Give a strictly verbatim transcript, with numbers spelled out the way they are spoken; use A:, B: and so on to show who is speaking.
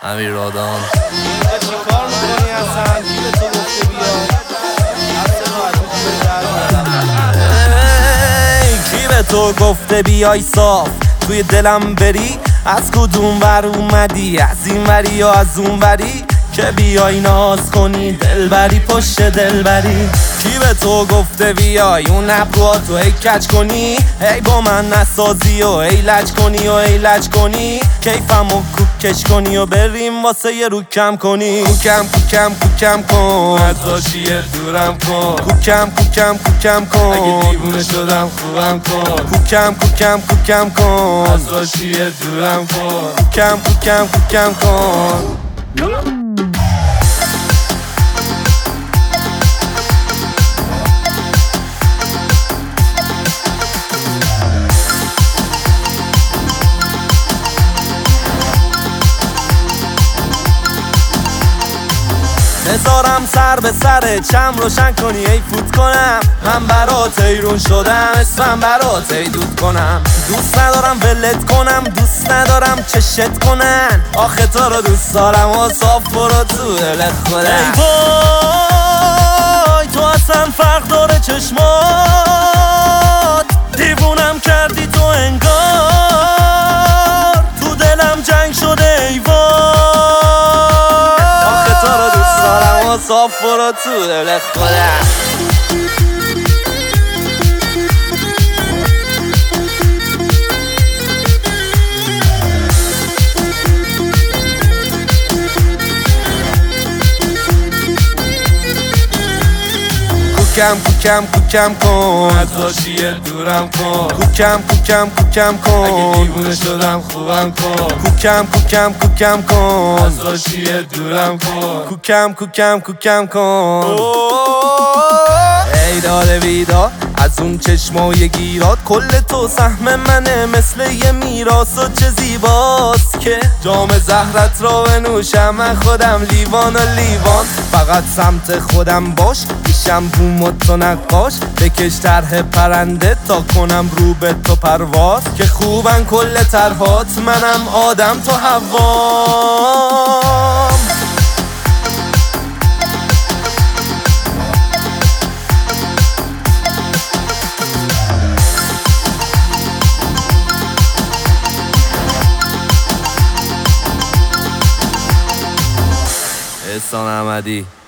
A: امیر رادان.
B: چی کار میکنی اصلا؟ کی به تو گفته بیا؟
A: کی به تو گفته بیای صاف توی دلم بری؟ از کدوم ور اومدی؟ از این وری یا از اون وری؟ که بیای ناز کنی دلبری پشت دلبری. کی به تو گفته بیای اون ابروهاتو ای کج کنی؟ ای با من نسازی و ای لج کنی و ای لج کنی. کیفم و کوکش کنی و بریم واسه یه رو کم کنی. کوکم کوکم کوکم کن ازاشیه دورم کن. کوکم کوکم کوکم کن اگه دیوونه شدم خوبم کن. کوکم کوکم کوکم کن ازاشیه دورم کن. کوکم کوکم کوکم کن. بذارم سر به سر چم روشن کنی ای فوت کنم. من برات ایرون شدم اسمم برات ای دود کنم. دوست ندارم ولت کنم دوست ندارم چشت کنن. آخه تو رو دوست دارم و صاف برو تو دلت خودم. ای وای تو اصلا فرق داره چشمات. دیوونم کردی تو انگار تو دلم جنگ شده ای وای. صاف برو تو دلت خودم. کوکم کوکم کوکم کن ازاشیه دورم کن. کوکم کوکم کوکم کن اگه دیوونه شدم خوبم کن. کوکم کوکم کوکم کن ازاشیه دورم کن. کوکم کوکم کوکم کن. ای داره بیدار از اون چشمای گیرات. کل تو سهم منه مثل یه میراث و چه زیباست که جام زهرت را بنوشم. من خودم لیوان و لیوان فقط سمت خودم باش. پیشم بوم و تو نقاش بکش طرح پرنده تا کنم رو به تو پرواز. که خوبن کل طرحات منم آدم تو حوام. احسان احمدی.